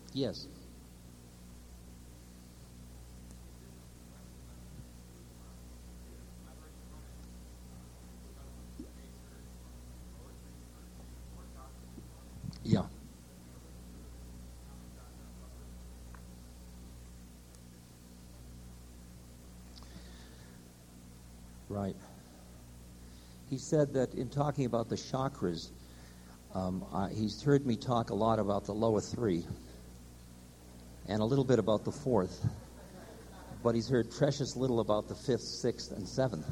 Yes. Yeah. Right. He said that in talking about the chakras, he's heard me talk a lot about the lower three and a little bit about the fourth, but he's heard precious little about the fifth, sixth, and seventh.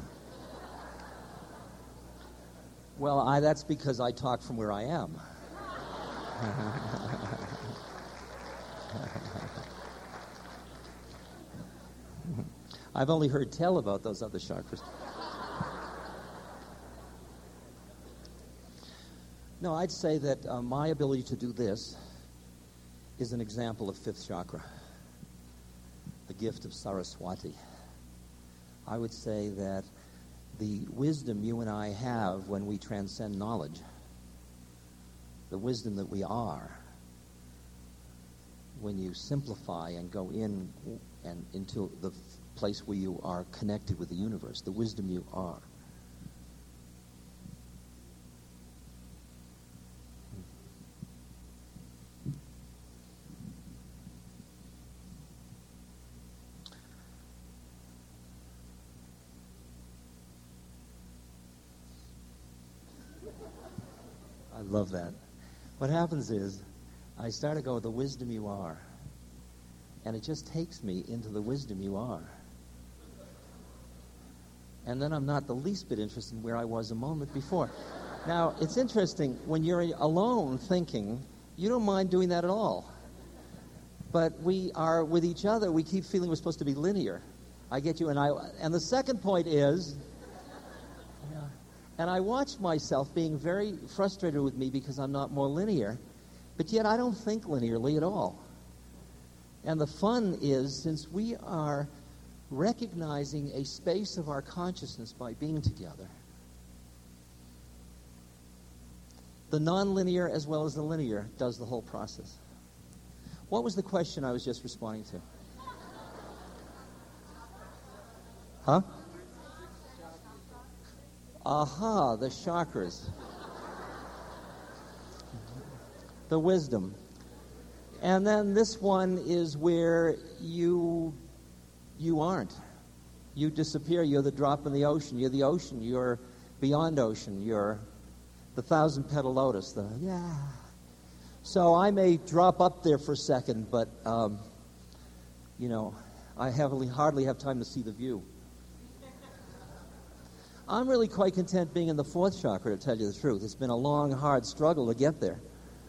Well, that's because I talk from where I am. I've only heard tell about those other chakras. No, I'd say that my ability to do this is an example of fifth chakra, the gift of Saraswati. I would say that the wisdom you and I have when we transcend knowledge, the wisdom that we are, when you simplify and go in and into the place where you are connected with the universe, the wisdom you are. I love that. What happens is, I start to go with the wisdom you are, and it just takes me into the wisdom you are. And then I'm not the least bit interested in where I was a moment before. Now, it's interesting, when you're alone thinking, you don't mind doing that at all. But we are with each other, we keep feeling we're supposed to be linear. I get you, and the second point is, and I watch myself being very frustrated with me because I'm not more linear, but yet I don't think linearly at all. And the fun is, since we are recognizing a space of our consciousness by being together, the nonlinear as well as the linear does the whole process. What was the question I was just responding to? Huh? Aha, the chakras. The wisdom. And then this one is where you aren't. You disappear. You're the drop in the ocean. You're the ocean. You're beyond ocean. You're the thousand-petal lotus. So I may drop up there for a second, but, I hardly have time to see the view. I'm really quite content being in the fourth chakra, to tell you the truth. It's been a long, hard struggle to get there.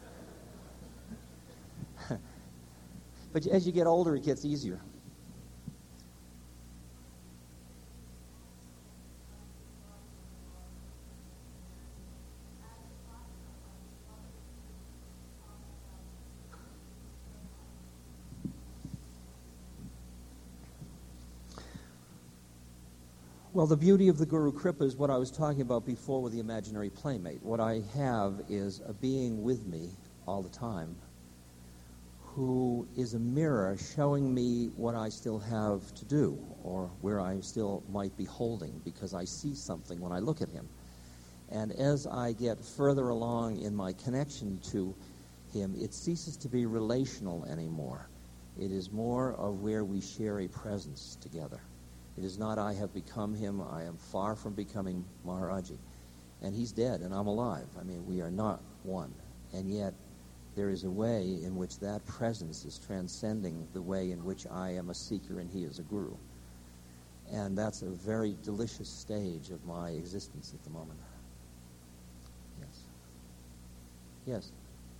But as you get older, it gets easier. Well, the beauty of the Guru Kripa is what I was talking about before with the imaginary playmate. What I have is a being with me all the time who is a mirror showing me what I still have to do or where I still might be holding, because I see something when I look at him. And as I get further along in my connection to him, it ceases to be relational anymore. It is more of where we share a presence together. It is not I have become him. I am far from becoming Maharaji. And he's dead and I'm alive. I mean, we are not one. And yet there is a way in which that presence is transcending the way in which I am a seeker and he is a guru. And that's a very delicious stage of my existence at the moment. Yes. Yes.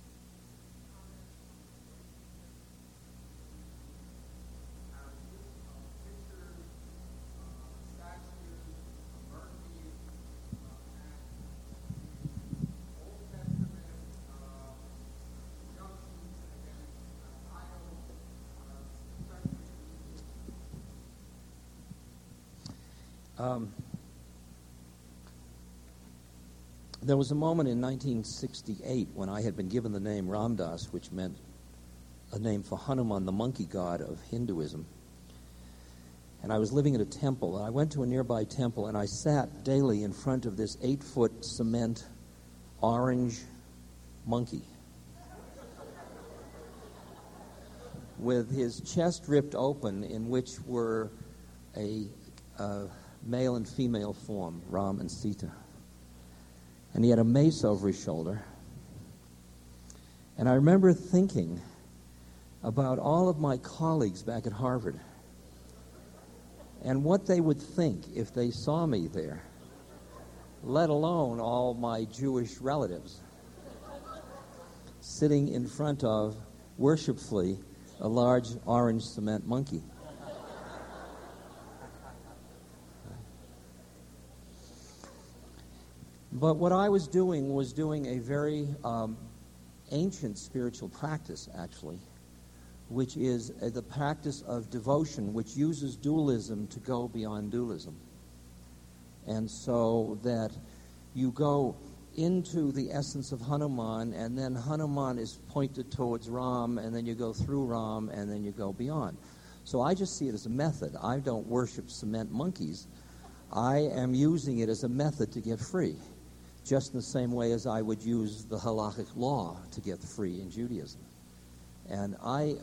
There was a moment in 1968 when I had been given the name Ram Dass, which meant a name for Hanuman, the monkey god of Hinduism. And I was living in a temple, and I went to a nearby temple, and I sat daily in front of this 8-foot cement orange monkey with his chest ripped open, in which were a male and female form, Ram and Sita. And he had a mace over his shoulder. And I remember thinking about all of my colleagues back at Harvard and what they would think if they saw me there, let alone all my Jewish relatives, sitting in front of, worshipfully, a large orange cement monkey. But what I was doing a very ancient spiritual practice, actually, which is the practice of devotion, which uses dualism to go beyond dualism. And so that you go into the essence of Hanuman, and then Hanuman is pointed towards Ram, and then you go through Ram, and then you go beyond. So I just see it as a method. I don't worship cement monkeys. I am using it as a method to get free, just in the same way as I would use the halakhic law to get free in Judaism. And I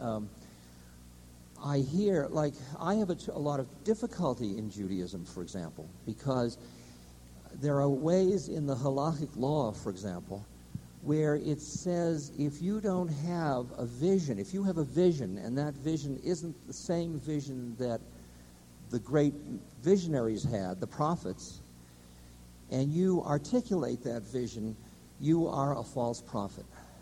hear, like, I have a lot of difficulty in Judaism, for example, because there are ways in the halakhic law, for example, where it says if you don't have a vision, if you have a vision and that vision isn't the same vision that the great visionaries had, the prophets, and you articulate that vision, you are a false prophet.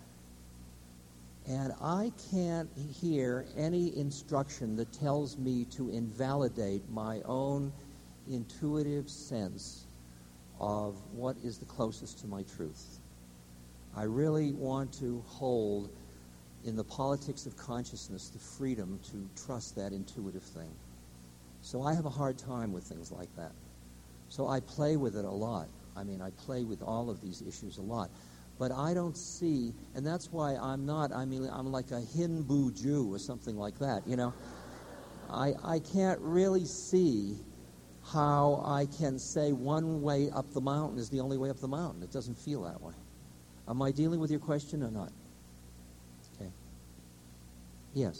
And I can't hear any instruction that tells me to invalidate my own intuitive sense of what is the closest to my truth. I really want to hold, in the politics of consciousness, the freedom to trust that intuitive thing. So I have a hard time with things like that. So I play with it a lot. I mean, I play with all of these issues a lot. But I don't see, and that's why I'm like a Hindu Jew or something like that, you know. I can't really see how I can say one way up the mountain is the only way up the mountain. It doesn't feel that way. Am I dealing with your question or not? Okay. Yes.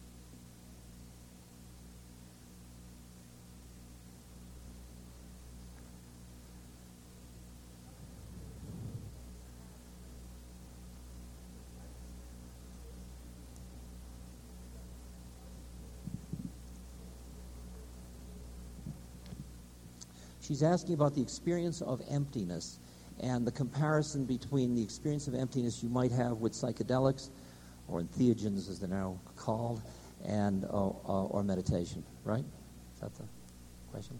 She's asking about the experience of emptiness and the comparison between the experience of emptiness you might have with psychedelics, or entheogens as they're now called, and or meditation, right? Is that the question?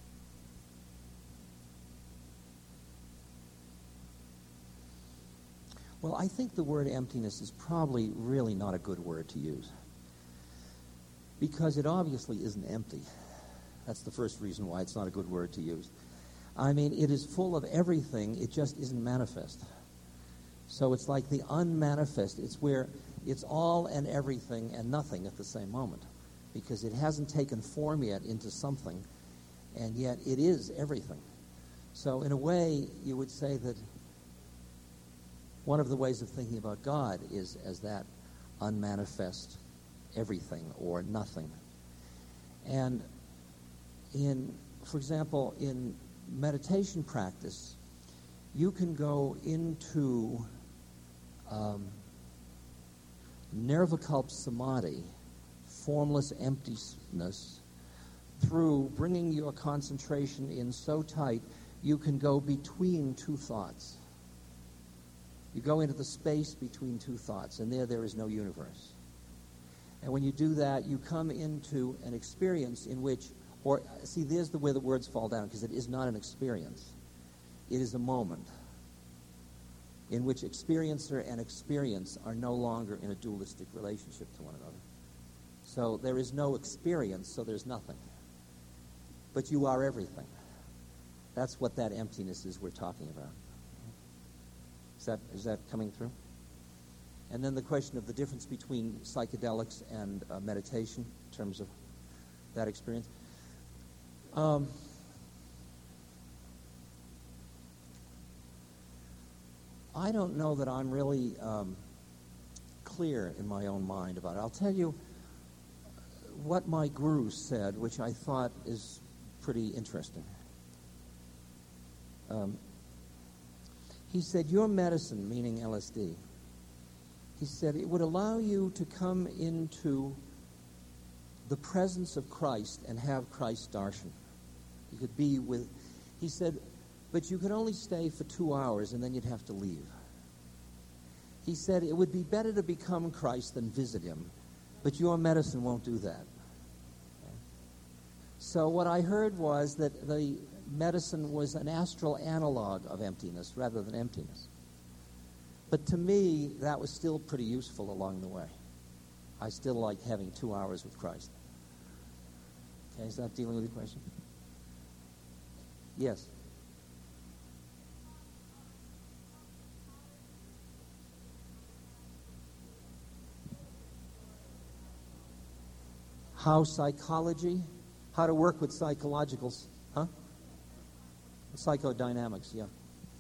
Well, I think the word emptiness is probably really not a good word to use, because it obviously isn't empty. That's the first reason why it's not a good word to use. I mean, it is full of everything, it just isn't manifest. So it's like the unmanifest. It's where it's all and everything and nothing at the same moment, because it hasn't taken form yet into something, and yet it is everything. So in a way, you would say that one of the ways of thinking about God is as that unmanifest everything or nothing. And for example, in meditation practice, you can go into nirvikalpa samadhi, formless emptiness, through bringing your concentration in so tight you can go between two thoughts. You go into the space between two thoughts, and there is no universe. And when you do that, you come into an experience in which, or see, there's where the words fall down, because it is not an experience. It is a moment in which experiencer and experience are no longer in a dualistic relationship to one another. So there is no experience, so there's nothing. But you are everything. That's what that emptiness is we're talking about. Is that coming through? And then the question of the difference between psychedelics and meditation in terms of that experience. I don't know that I'm really clear in my own mind about it. I'll tell you what my guru said, which I thought is pretty interesting. He said, your medicine, meaning LSD, he said, it would allow you to come into the presence of Christ and have Christ darshan. You could be with, he said, but you could only stay for 2 hours and then you'd have to leave. He said, it would be better to become Christ than visit him, but your medicine won't do that. Okay? So what I heard was that the medicine was an astral analog of emptiness rather than emptiness. But to me, that was still pretty useful along the way. I still like having 2 hours with Christ. Okay, is that dealing with your question? Yes. How psychology, how to work with psychologicals, huh? Psychodynamics, yeah.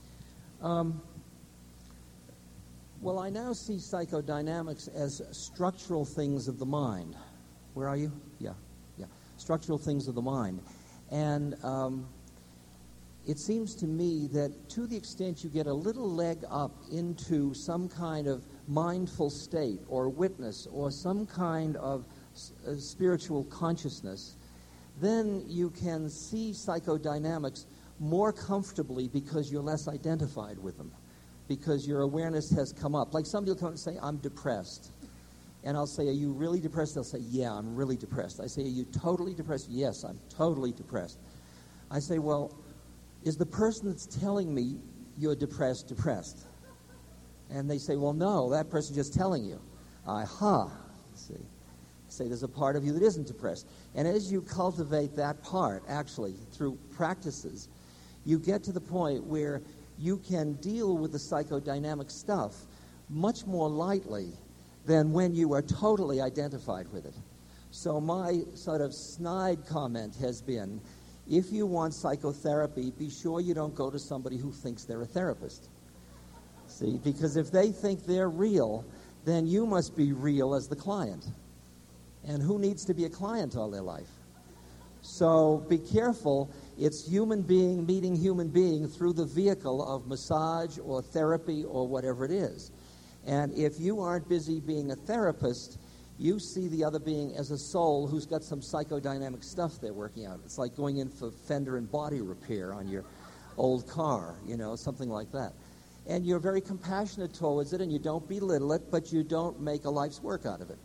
Well, I now see psychodynamics as structural things of the mind. Where are you? Yeah. Structural things of the mind. And it seems to me that to the extent you get a little leg up into some kind of mindful state or witness or some kind of spiritual consciousness, then you can see psychodynamics more comfortably because you're less identified with them, because your awareness has come up. Like somebody will come and say, I'm depressed. And I'll say, are you really depressed? They'll say, yeah, I'm really depressed. I say, are you totally depressed? Yes, I'm totally depressed. I say, well, is the person that's telling me you're depressed? And they say, well, no, that person's just telling you. Aha, see. Say there's a part of you that isn't depressed. And as you cultivate that part, actually, through practices, you get to the point where you can deal with the psychodynamic stuff much more lightly than when you are totally identified with it. So my sort of snide comment has been, if you want psychotherapy, be sure you don't go to somebody who thinks they're a therapist. See, because if they think they're real, then you must be real as the client. And who needs to be a client all their life? So be careful. It's human being meeting human being through the vehicle of massage or therapy or whatever it is. And if you aren't busy being a therapist, you see the other being as a soul who's got some psychodynamic stuff they're working out. It's like going in for fender and body repair on your old car, something like that. And you're very compassionate towards it, and you don't belittle it, but you don't make a life's work out of it.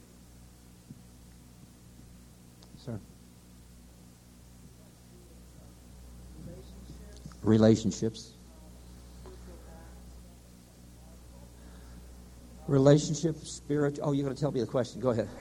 Sir? Relationships. Relationship, spirit. Oh, you're going to tell me the question. Go ahead.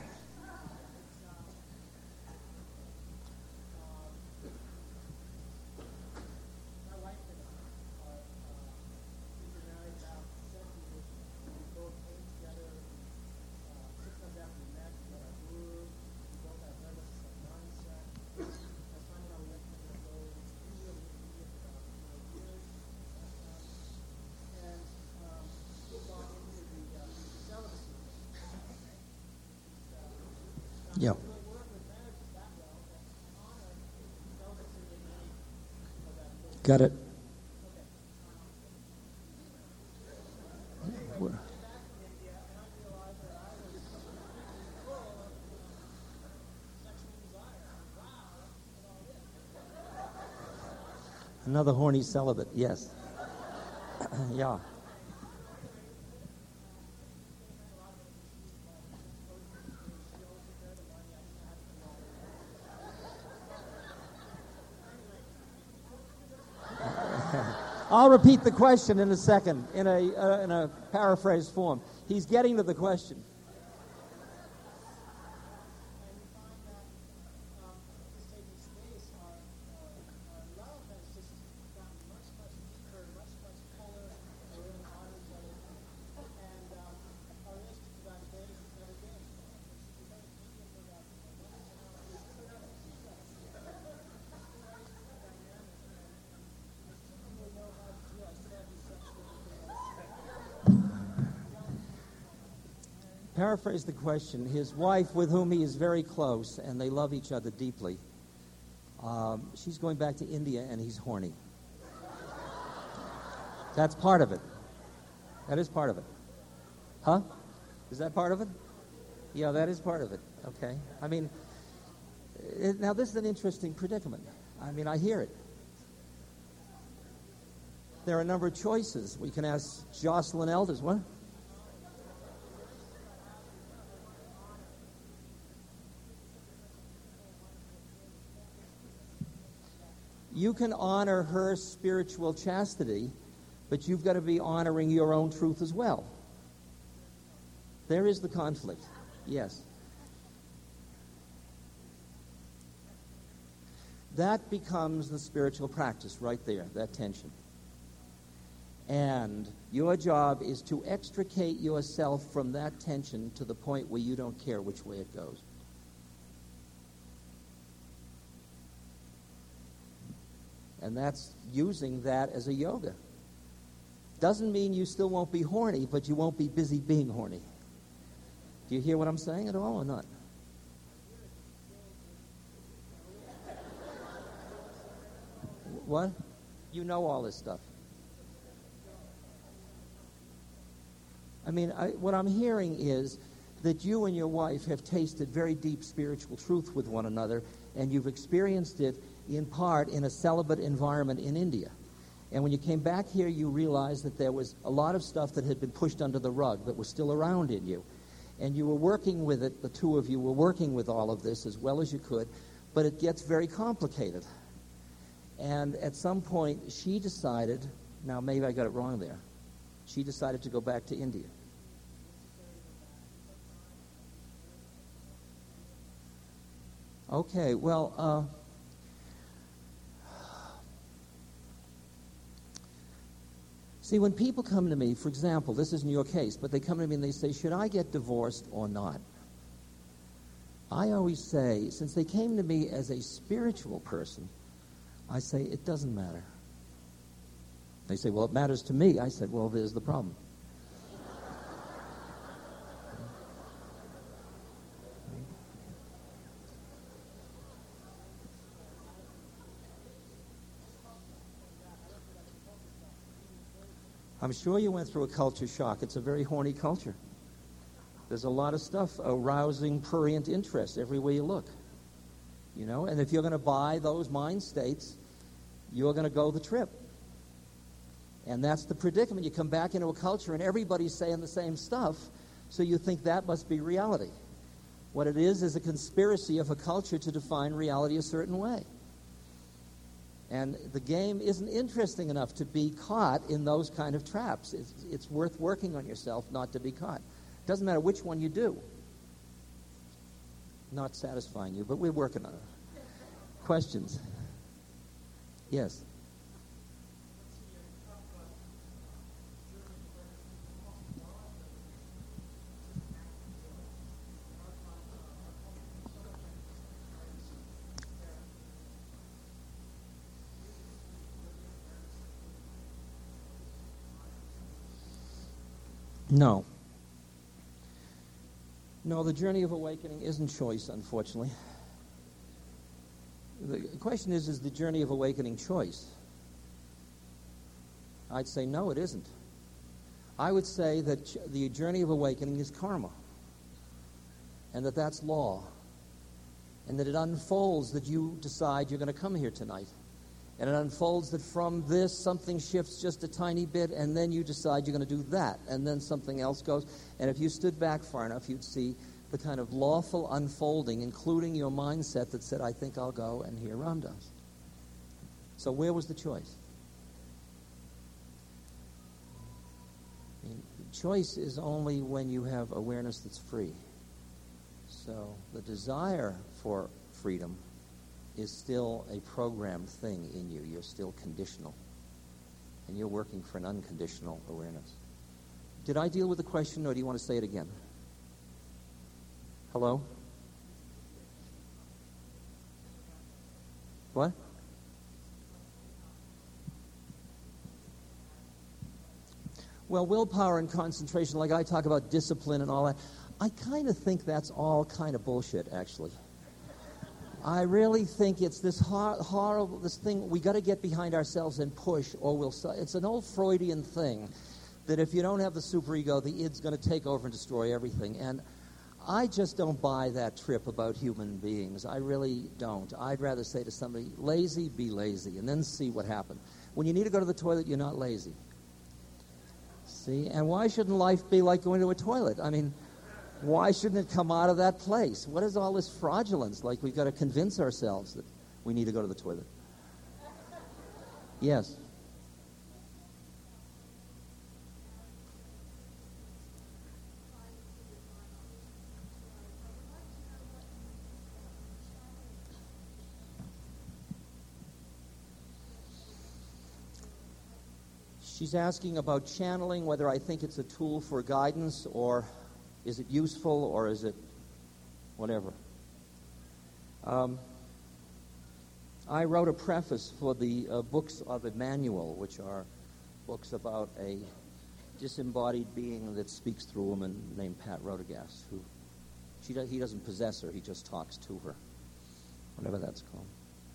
Yeah. Got it. Another horny celibate, yes. Yeah. I'll repeat the question in a second, in a paraphrased form. He's getting to the question. paraphrase the question. His wife, with whom he is very close, and they love each other deeply, she's going back to India, and he's horny. That's part of it. That is part of it. Huh? Is that part of it? Yeah, that is part of it. Okay. I mean, now this is an interesting predicament. I mean, I hear it. There are a number of choices. We can ask Jocelyn Elders. What? You can honor her spiritual chastity, but you've got to be honoring your own truth as well. There is the conflict. Yes. That becomes the spiritual practice right there, that tension. And your job is to extricate yourself from that tension to the point where you don't care which way it goes. And that's using that as a yoga. Doesn't mean you still won't be horny, but you won't be busy being horny. Do you hear what I'm saying at all or not? What? You know all this stuff. I mean, what I'm hearing is that you and your wife have tasted very deep spiritual truth with one another, and you've experienced it in part in a celibate environment in India. And when you came back here, you realized that there was a lot of stuff that had been pushed under the rug that was still around in you. And you were working with it, the two of you were working with all of this as well as you could, but it gets very complicated. And at some point, she decided, now maybe I got it wrong there, she decided to go back to India. Okay, well, see, when people come to me, for example, this isn't your case, but they come to me and they say, should I get divorced or not? I always say, since they came to me as a spiritual person, I say, it doesn't matter. They say, well, it matters to me. I said, well, there's the problem. I'm sure you went through a culture shock. It's a very horny culture. There's a lot of stuff arousing prurient interest everywhere you look. You know, and if you're going to buy those mind states, you're going to go the trip. And that's the predicament. You come back into a culture and everybody's saying the same stuff, so you think that must be reality. What it is a conspiracy of a culture to define reality a certain way. And the game isn't interesting enough to be caught in those kind of traps. It's worth working on yourself not to be caught. Doesn't matter which one you do. Not satisfying you, but we're working on it. Questions? Yes. No. No, the journey of awakening isn't choice, unfortunately. The question is the journey of awakening choice? I'd say no, it isn't. I would say that the journey of awakening is karma, and that that's law, and that it unfolds that you decide you're going to come here tonight. And it unfolds that from this, something shifts just a tiny bit, and then you decide you're going to do that, and then something else goes. And if you stood back far enough, you'd see the kind of lawful unfolding, including your mindset that said, I think I'll go and hear Ram Dass. So where was the choice? I mean, choice is only when you have awareness that's free. So the desire for freedom is still a programmed thing in you. You're still conditional. And you're working for an unconditional awareness. Did I deal with the question, or do you want to say it again? Hello? What? Well, willpower and concentration, like I talk about discipline and all that, I kind of think that's all kind of bullshit, actually. I really think it's this horrible, this thing, we got to get behind ourselves and push, or it's an old Freudian thing that if you don't have the superego, the id's going to take over and destroy everything. And I just don't buy that trip about human beings. I really don't. I'd rather say to somebody, lazy, be lazy, and then see what happens. When you need to go to the toilet, you're not lazy. See? And why shouldn't life be like going to a toilet? I mean, why shouldn't it come out of that place? What is all this fraudulence? Like we've got to convince ourselves that we need to go to the toilet. Yes. She's asking about channeling, whether I think it's a tool for guidance, or is it useful, or is it whatever. I wrote a preface for the books of Emmanuel, which are books about a disembodied being that speaks through a woman named Pat Rodegast, who he doesn't possess her, he just talks to her, whatever that's called.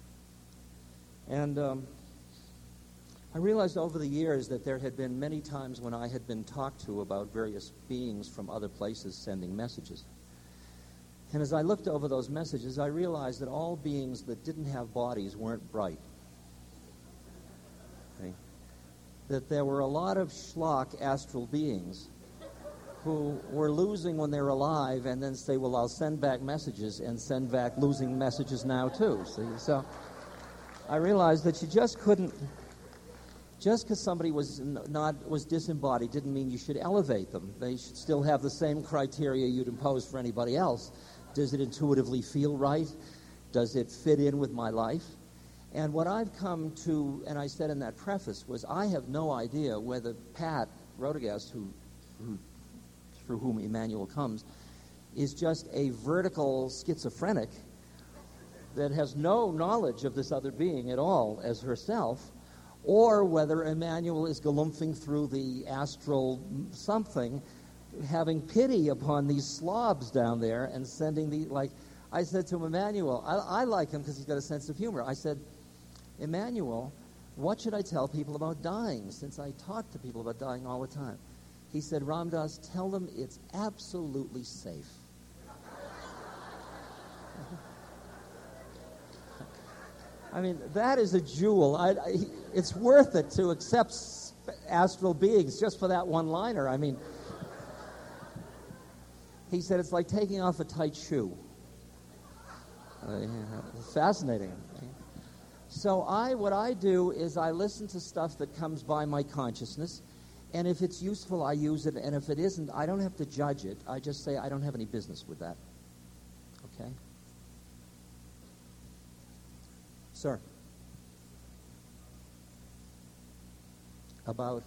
And I realized over the years that there had been many times when I had been talked to about various beings from other places sending messages. And as I looked over those messages, I realized that all beings that didn't have bodies weren't bright. Okay? That there were a lot of schlock astral beings who were losing when they were alive and then say, well, I'll send back messages, and send back losing messages now too. See? So I realized that you just couldn't... Just because somebody was disembodied didn't mean you should elevate them. They should still have the same criteria you'd impose for anybody else. Does it intuitively feel right? Does it fit in with my life? And what I've come to, and I said in that preface, was I have no idea whether Pat Rodegast, through whom Emmanuel comes, is just a vertical schizophrenic that has no knowledge of this other being at all as herself, or whether Emmanuel is galumphing through the astral something, having pity upon these slobs down there and sending I said to him, Emmanuel, I like him because he's got a sense of humor. I said, Emmanuel, what should I tell people about dying, since I talk to people about dying all the time? He said, Ram Dass, tell them it's absolutely safe. I mean, that is a jewel. It's worth it to accept astral beings just for that one-liner. I mean, he said it's like taking off a tight shoe. Fascinating. So what I do is I listen to stuff that comes by my consciousness, and if it's useful, I use it, and if it isn't, I don't have to judge it. I just say I don't have any business with that. Okay? Sir. About?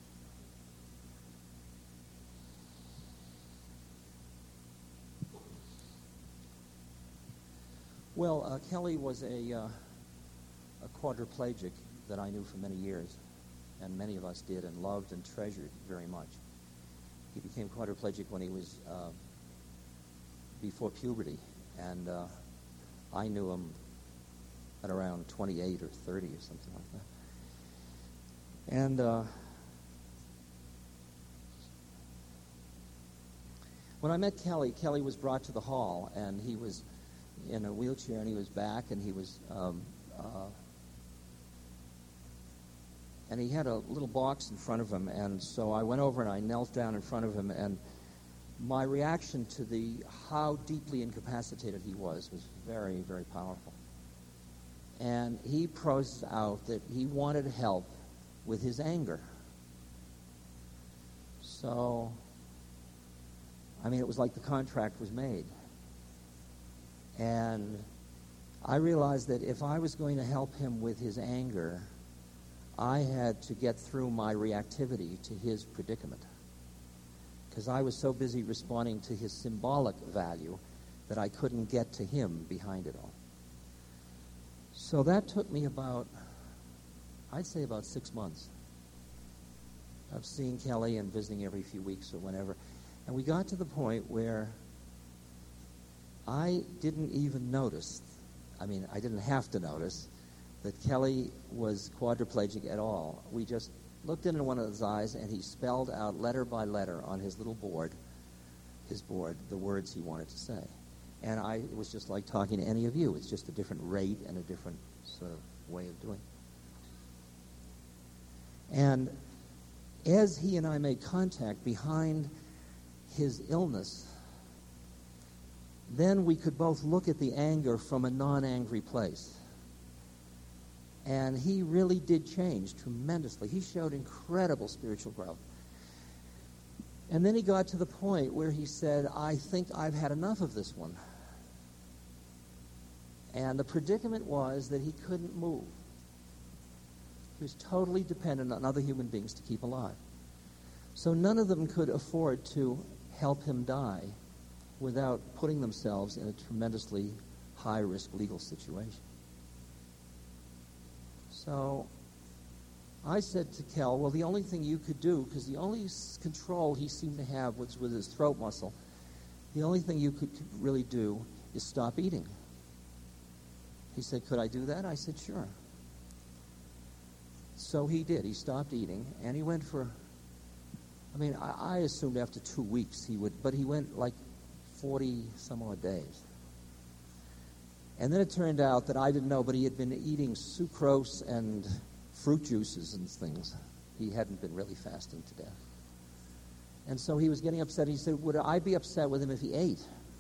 Well, Kelly was a quadriplegic that I knew for many years, and many of us did and loved and treasured very much. He became quadriplegic when he was before puberty, and I knew him at around 28 or 30 or something like that. And when I met Kelly, Kelly was brought to the hall, and he was in a wheelchair, and he was back, and he was and he had a little box in front of him, and so I went over and I knelt down in front of him, and my reaction to how deeply incapacitated he was very, very powerful. And he processed out that he wanted help with his anger. So, I mean, it was like the contract was made. And I realized that if I was going to help him with his anger, I had to get through my reactivity to his predicament, because I was so busy responding to his symbolic value that I couldn't get to him behind it all. So that took me I'd say about 6 months of seeing Kelly and visiting every few weeks or whenever. And we got to the point where I didn't even notice, I didn't have to notice, that Kelly was quadriplegic at all. We just looked into one of his eyes, and he spelled out letter by letter on his little board, the words he wanted to say. And it was just like talking to any of you. It's just a different rate and a different sort of way of doing it. And as he and I made contact behind his illness, then we could both look at the anger from a non-angry place. And he really did change tremendously. He showed incredible spiritual growth. And then he got to the point where he said, I think I've had enough of this one. And the predicament was that he couldn't move. He was totally dependent on other human beings to keep alive. So none of them could afford to help him die without putting themselves in a tremendously high-risk legal situation. So I said to Kel, well, the only thing you could do, because the only control he seemed to have was with his throat muscle, the only thing you could really do is stop eating. He said, could I do that? I said, sure. So he did. He stopped eating, and he went for, I assumed after 2 weeks he would, but he went like 40 some odd days. And then it turned out that I didn't know, but he had been eating sucrose and fruit juices and things. He hadn't been really fasting to death. And so he was getting upset. He said, would I be upset with him if he ate?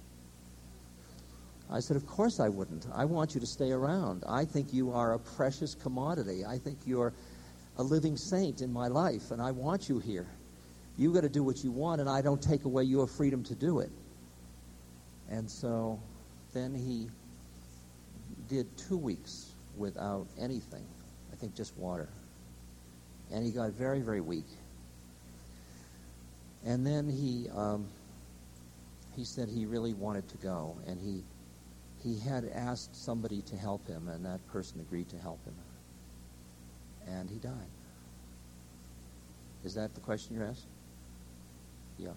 I said, of course I wouldn't. I want you to stay around. I think you are a precious commodity. I think you're a living saint in my life, and I want you here. You got to do what you want, and I don't take away your freedom to do it. And so then he did 2 weeks without anything. I think just water. And he got very, very weak. And then he said he really wanted to go, and he had asked somebody to help him, and that person agreed to help him. And he died. Is that the question you're asking? Yeah.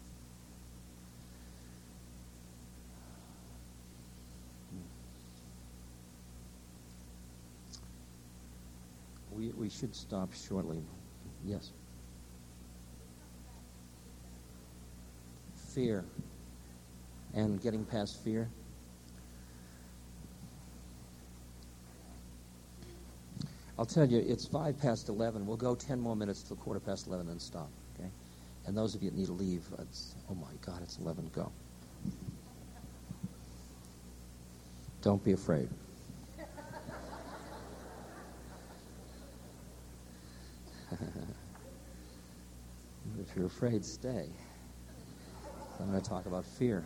We should stop shortly. Yes. Fear. And getting past fear. I'll tell you, it's 11:05. We'll go 10 more minutes till 11:15 and stop, okay? And those of you that need to leave, oh my God, it's 11, go. Don't be afraid. If you're afraid, stay. I'm going to talk about fear.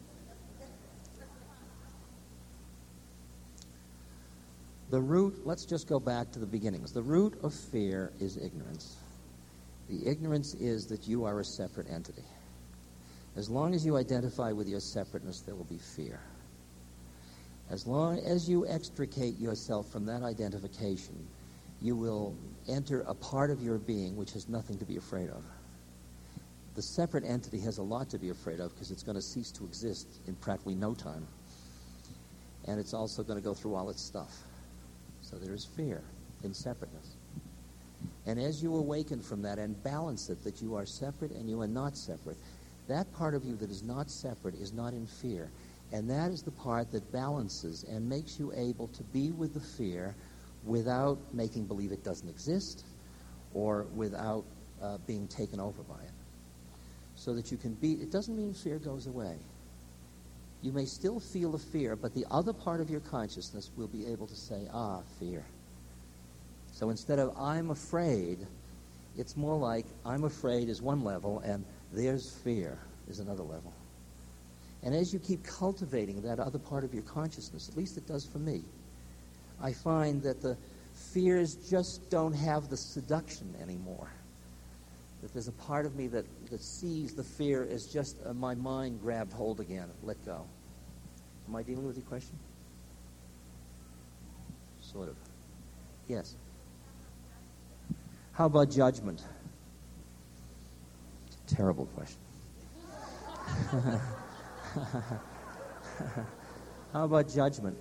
The root, let's just go back to the beginnings. The root of fear is ignorance. The ignorance is that you are a separate entity. As long as you identify with your separateness, there will be fear. As long as you extricate yourself from that identification, you will enter a part of your being which has nothing to be afraid of. The separate entity has a lot to be afraid of because it's going to cease to exist in practically no time. And it's also going to go through all its stuff. So there is fear in separateness. And as you awaken from that and balance it, that you are separate and you are not separate, that part of you that is not separate is not in fear. And that is the part that balances and makes you able to be with the fear without making believe it doesn't exist or without being taken over by it. So that you can be, it doesn't mean fear goes away. You may still feel the fear, but the other part of your consciousness will be able to say, fear. So instead of I'm afraid, it's more like I'm afraid is one level and there's fear is another level. And as you keep cultivating that other part of your consciousness, at least it does for me, I find that the fears just don't have the seduction anymore. That there's a part of me that sees the fear as just my mind grabbed hold again, let go. Am I dealing with your question? Sort of. Yes. How about judgment? Terrible question. How about judgment?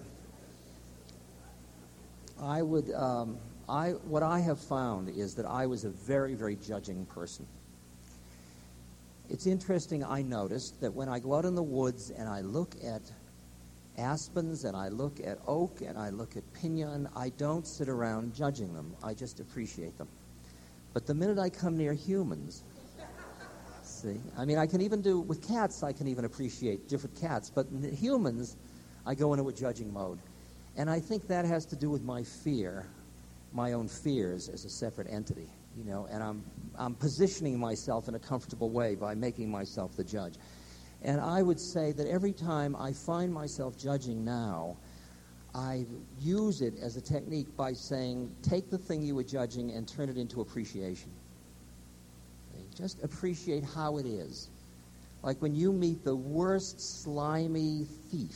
What I have found is that I was a very, very judging person. It's interesting, I noticed that when I go out in the woods and I look at aspens and I look at oak and I look at pinyon, I don't sit around judging them. I just appreciate them. But the minute I come near humans, see, I mean, I can even do, with cats, I can even appreciate different cats, but in humans, I go into a judging mode. And I think that has to do with my fear, my own fears as a separate entity, you know, and I'm positioning myself in a comfortable way by making myself the judge. And I would say that every time I find myself judging now, I use it as a technique by saying, take the thing you were judging and turn it into appreciation. Just appreciate how it is. Like when you meet the worst slimy thief,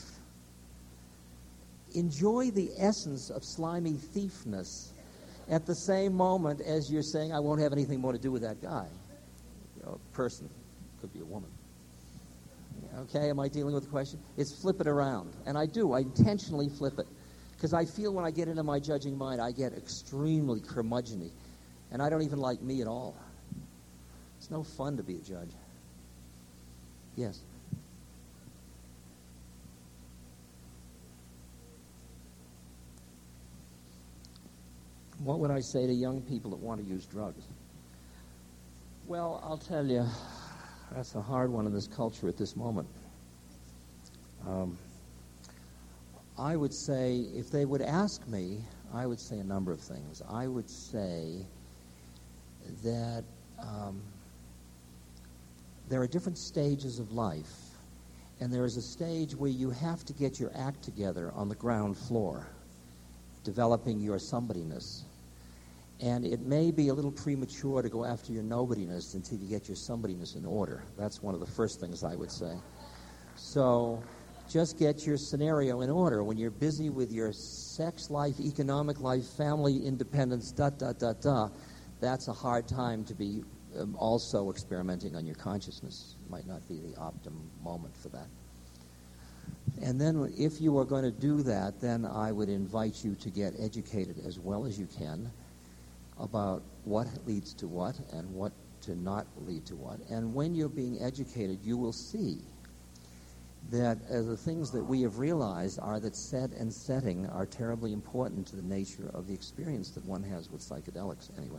enjoy the essence of slimy thiefness at the same moment as you're saying, I won't have anything more to do with that guy. You know, a person, could be a woman. Okay, am I dealing with the question? It's flip it around. And I do. I intentionally flip it. Because I feel when I get into my judging mind, I get extremely curmudgeon-y. And I don't even like me at all. It's no fun to be a judge. Yes? What would I say to young people that want to use drugs? Well, I'll tell you, that's a hard one in this culture at this moment. I would say, if they would ask me, I would say a number of things. I would say that there are different stages of life, and there is a stage where you have to get your act together on the ground floor, developing your somebodyness. And it may be a little premature to go after your nobodyness until you get your somebodyness in order. That's one of the first things I would say. So just get your scenario in order. When you're busy with your sex life, economic life, family independence, that's a hard time to be also experimenting on your consciousness. Might not be the optimum moment for that. And then if you are going to do that, then I would invite you to get educated as well as you can about what leads to what and what to not lead to what. And when you're being educated, you will see that the things that we have realized are that set and setting are terribly important to the nature of the experience that one has with psychedelics anyway.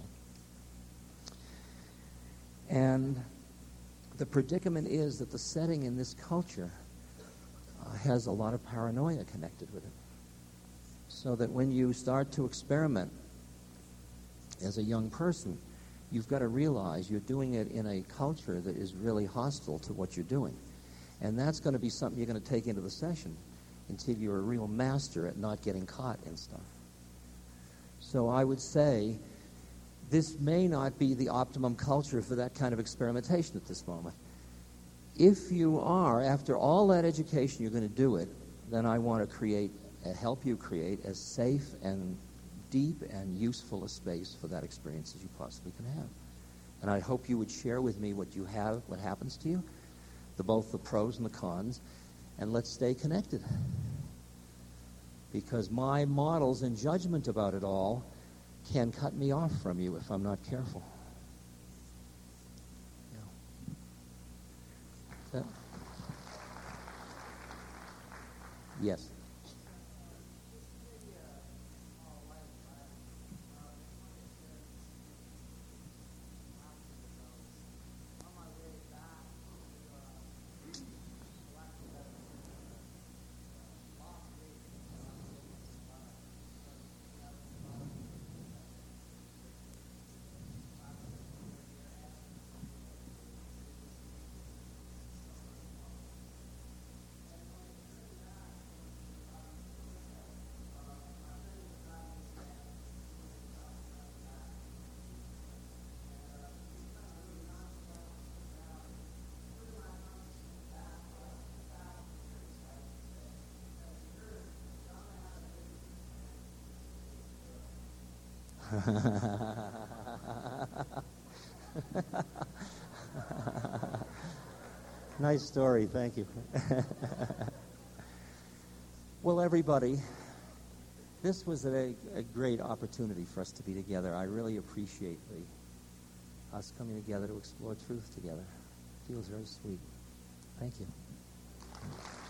And the predicament is that the setting in this culture has a lot of paranoia connected with it. So that when you start to experiment as a young person, you've got to realize you're doing it in a culture that is really hostile to what you're doing. And that's going to be something you're going to take into the session until you're a real master at not getting caught in stuff. So I would say this may not be the optimum culture for that kind of experimentation at this moment. If you are, after all that education, you're going to do it, then I want to help you create as safe and deep and useful a space for that experience as you possibly can have. And I hope you would share with me what you have, what happens to you, both the pros and the cons, and let's stay connected. Because my models and judgment about it all can cut me off from you if I'm not careful. Yeah. Yes. Nice story. Thank you. Well, everybody, this was a great opportunity for us to be together. I really appreciate us coming together to explore truth together. It feels very sweet. Thank you.